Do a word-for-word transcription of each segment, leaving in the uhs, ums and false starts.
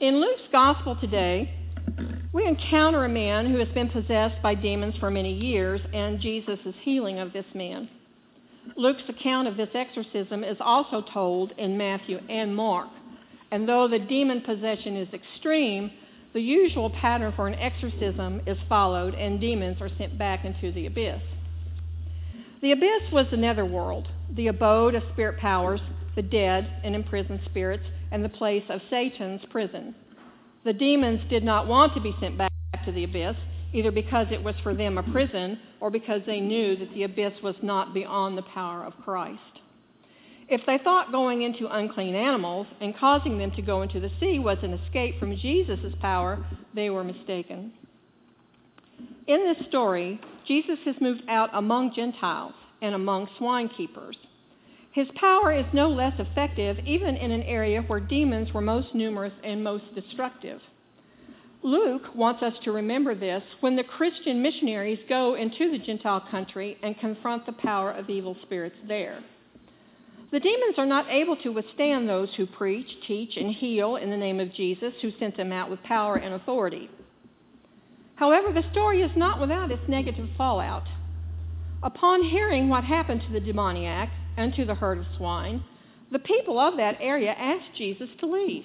in Luke's gospel today, we encounter a man who has been possessed by demons for many years, and Jesus' healing of this man. Luke's account of this exorcism is also told in Matthew and Mark. And though the demon possession is extreme, the usual pattern for an exorcism is followed, and demons are sent back into the abyss. The abyss was the netherworld, the abode of spirit powers, the dead and imprisoned spirits, and the place of Satan's prison. The demons did not want to be sent back to the abyss, either because it was for them a prison or because they knew that the abyss was not beyond the power of Christ. If they thought going into unclean animals and causing them to go into the sea was an escape from Jesus' power, they were mistaken. In this story, Jesus has moved out among Gentiles and among swine keepers. His power is no less effective even in an area where demons were most numerous and most destructive. Luke wants us to remember this when the Christian missionaries go into the Gentile country and confront the power of evil spirits there. The demons are not able to withstand those who preach, teach, and heal in the name of Jesus, who sent them out with power and authority. However, the story is not without its negative fallout. Upon hearing what happened to the demoniac and to the herd of swine, the people of that area asked Jesus to leave.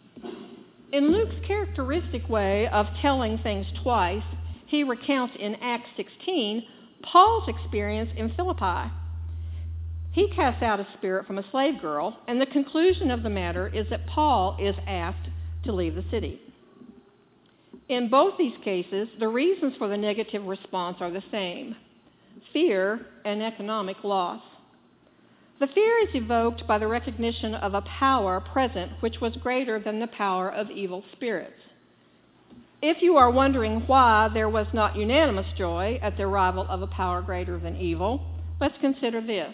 In Luke's characteristic way of telling things twice, he recounts in Acts sixteen Paul's experience in Philippi. He casts out a spirit from a slave girl, and the conclusion of the matter is that Paul is asked to leave the city. In both these cases, the reasons for the negative response are the same: fear and economic loss. The fear is evoked by the recognition of a power present which was greater than the power of evil spirits. If you are wondering why there was not unanimous joy at the arrival of a power greater than evil, let's consider this.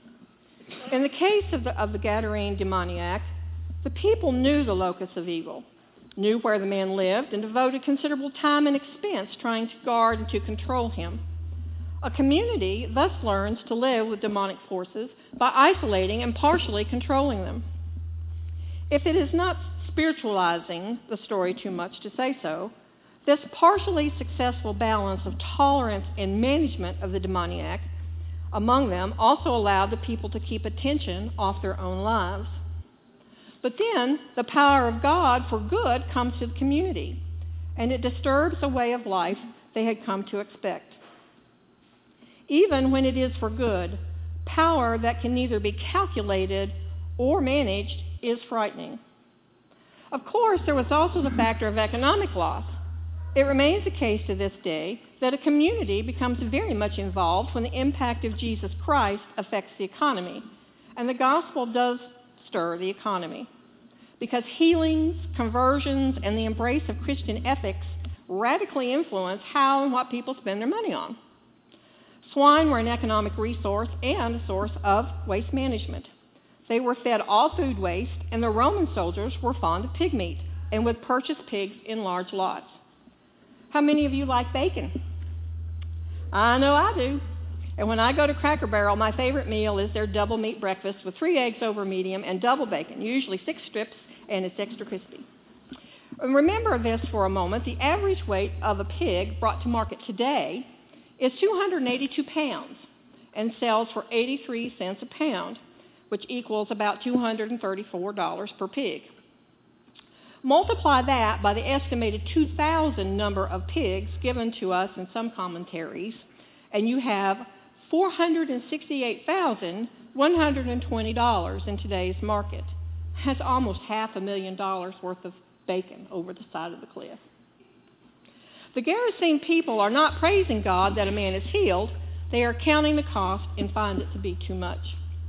In the case of the, of the Gadarene demoniac, the people knew the locus of evil, knew where the man lived, and devoted considerable time and expense trying to guard and to control him. A community thus learns to live with demonic forces by isolating and partially controlling them. If it is not spiritualizing the story too much to say so, this partially successful balance of tolerance and management of the demoniac among them also allowed the people to keep attention off their own lives. But then the power of God for good comes to the community, and it disturbs a way of life they had come to expect. Even when it is for good, power that can neither be calculated or managed is frightening. Of course, there was also the factor of economic loss. It remains the case to this day that a community becomes very much involved when the impact of Jesus Christ affects the economy, and the gospel does stir the economy, because healings, conversions, and the embrace of Christian ethics radically influence how and what people spend their money on. Swine were an economic resource and a source of waste management. They were fed all food waste, and the Roman soldiers were fond of pig meat and would purchase pigs in large lots. How many of you like bacon? I know I do. And when I go to Cracker Barrel, my favorite meal is their double meat breakfast with three eggs over medium and double bacon, usually six strips, and it's extra crispy. And remember this for a moment. The average weight of a pig brought to market today is two hundred eighty-two pounds and sells for eighty-three cents a pound, which equals about two hundred thirty-four dollars per pig. Multiply that by the estimated two thousand number of pigs given to us in some commentaries, and you have four hundred sixty-eight thousand one hundred twenty dollars in today's market. That's almost half a million dollars worth of bacon over the side of the cliff. The Gerasene people are not praising God that a man is healed. They are counting the cost and find it to be too much.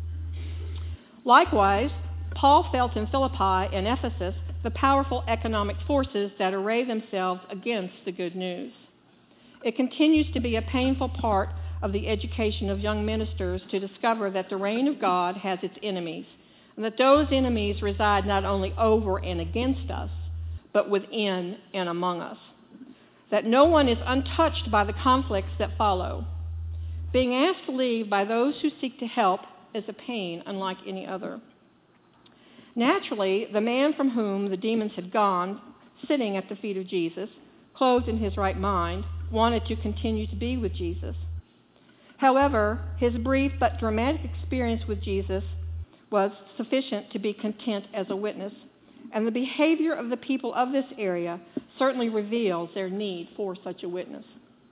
Likewise, Paul felt in Philippi and Ephesus the powerful economic forces that array themselves against the good news. It continues to be a painful part of the education of young ministers to discover that the reign of God has its enemies, and that those enemies reside not only over and against us, but within and among us. That no one is untouched by the conflicts that follow. Being asked to leave by those who seek to help is a pain unlike any other. Naturally, the man from whom the demons had gone, sitting at the feet of Jesus, clothed in his right mind, wanted to continue to be with Jesus. However, his brief but dramatic experience with Jesus was sufficient to be content as a witness, and the behavior of the people of this area certainly reveals their need for such a witness.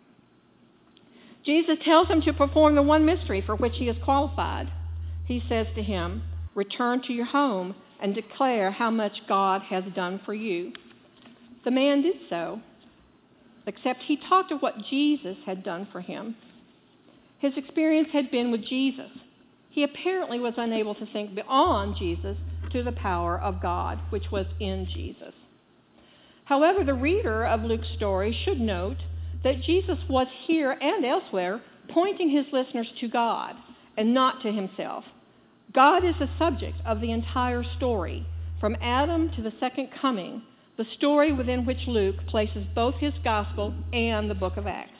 Jesus tells him to perform the one mystery for which he is qualified. He says to him, "Return to your home and declare how much God has done for you." The man did so, except he talked of what Jesus had done for him. His experience had been with Jesus. He apparently was unable to think beyond Jesus to the power of God, which was in Jesus. However, the reader of Luke's story should note that Jesus was here and elsewhere pointing his listeners to God and not to himself. God is the subject of the entire story, from Adam to the second coming, the story within which Luke places both his gospel and the book of Acts.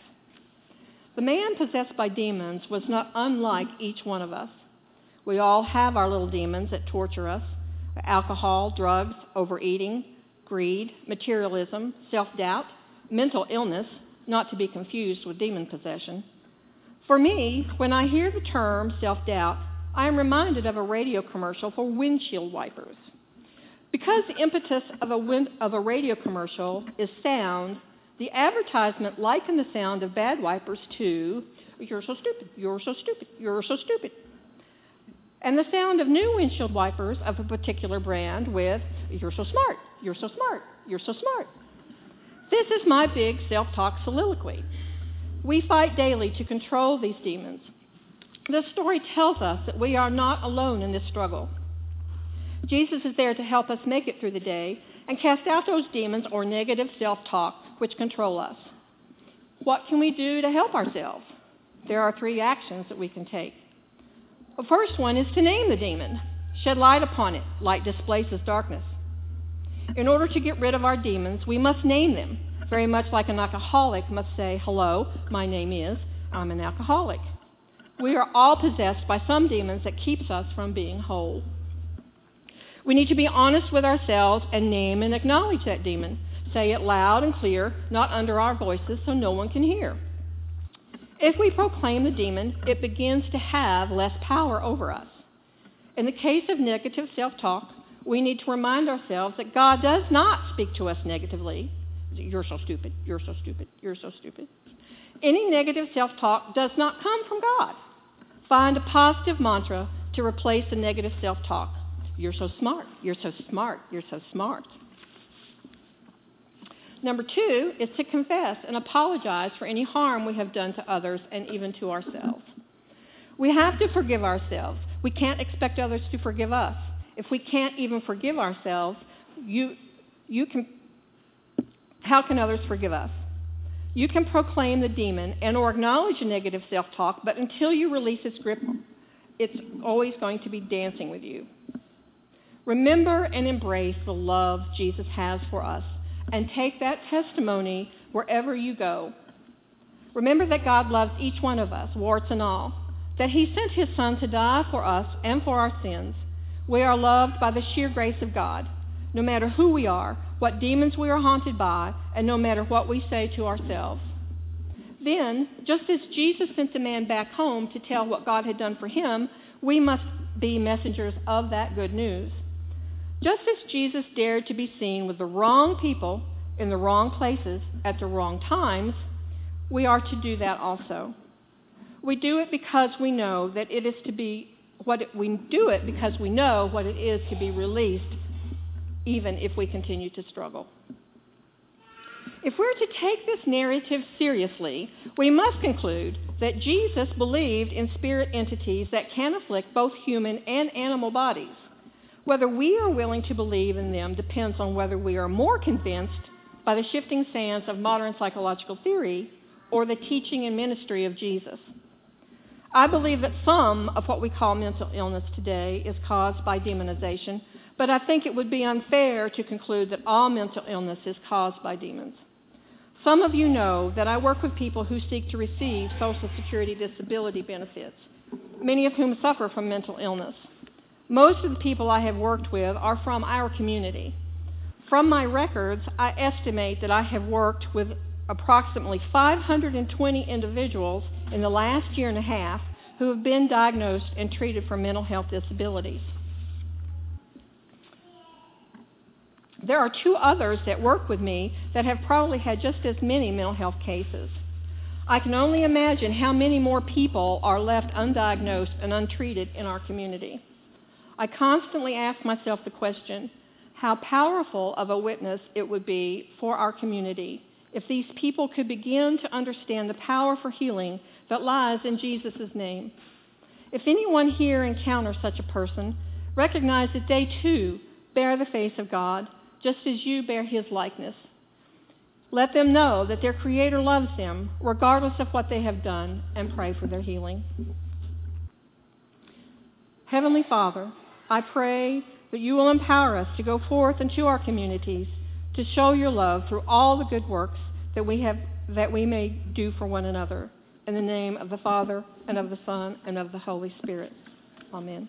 The man possessed by demons was not unlike each one of us. We all have our little demons that torture us: alcohol, drugs, overeating, greed, materialism, self-doubt, mental illness, not to be confused with demon possession. For me, when I hear the term self-doubt, I am reminded of a radio commercial for windshield wipers. Because the impetus of a, wind, of a radio commercial is sound, the advertisement likened the sound of bad wipers to, "You're so stupid, you're so stupid, you're so stupid." And the sound of new windshield wipers of a particular brand with, "You're so smart, you're so smart, you're so smart." This is my big self-talk soliloquy. We fight daily to control these demons. This story tells us that we are not alone in this struggle. Jesus is there to help us make it through the day and cast out those demons or negative self-talk which control us. What can we do to help ourselves? There are three actions that we can take. The first one is to name the demon. Shed light upon it. Light displaces darkness. In order to get rid of our demons, we must name them, very much like an alcoholic must say, "Hello, my name is, I'm an alcoholic." We are all possessed by some demons that keeps us from being whole. We need to be honest with ourselves and name and acknowledge that demon. Say it loud and clear, not under our voices so no one can hear. If we proclaim the demon, it begins to have less power over us. In the case of negative self-talk, we need to remind ourselves that God does not speak to us negatively. "You're so stupid, you're so stupid, you're so stupid." Any negative self-talk does not come from God. Find a positive mantra to replace the negative self-talk. "You're so smart, you're so smart, you're so smart." Number two is to confess and apologize for any harm we have done to others and even to ourselves. We have to forgive ourselves. We can't expect others to forgive us. If we can't even forgive ourselves, you, you can, how can others forgive us? You can proclaim the demon and or acknowledge a negative self-talk, but until you release its grip, it's always going to be dancing with you. Remember and embrace the love Jesus has for us, and take that testimony wherever you go. Remember that God loves each one of us, warts and all, that he sent his Son to die for us and for our sins. We are loved by the sheer grace of God, no matter who we are, what demons we are haunted by, and no matter what we say to ourselves. Then, just as Jesus sent the man back home to tell what God had done for him, we must be messengers of that good news. Just as Jesus dared to be seen with the wrong people in the wrong places at the wrong times, we are to do that also. We do it because we know that it is to be what it, we do it because we know what it is to be released, even if we continue to struggle. If we're to take this narrative seriously, we must conclude that Jesus believed in spirit entities that can afflict both human and animal bodies. Whether we are willing to believe in them depends on whether we are more convinced by the shifting sands of modern psychological theory or the teaching and ministry of Jesus. I believe that some of what we call mental illness today is caused by demonization, but I think it would be unfair to conclude that all mental illness is caused by demons. Some of you know that I work with people who seek to receive Social Security disability benefits, many of whom suffer from mental illness. Most of the people I have worked with are from our community. From my records, I estimate that I have worked with approximately five hundred twenty individuals in the last year and a half who have been diagnosed and treated for mental health disabilities. There are two others that work with me that have probably had just as many mental health cases. I can only imagine how many more people are left undiagnosed and untreated in our community. I constantly ask myself the question, how powerful of a witness it would be for our community if these people could begin to understand the power for healing that lies in Jesus' name. If anyone here encounters such a person, recognize that they too bear the face of God, just as you bear his likeness. Let them know that their Creator loves them, regardless of what they have done, and pray for their healing. Heavenly Father, I pray that you will empower us to go forth into our communities to show your love through all the good works that we have, that we may do for one another. In the name of the Father, and of the Son, and of the Holy Spirit. Amen.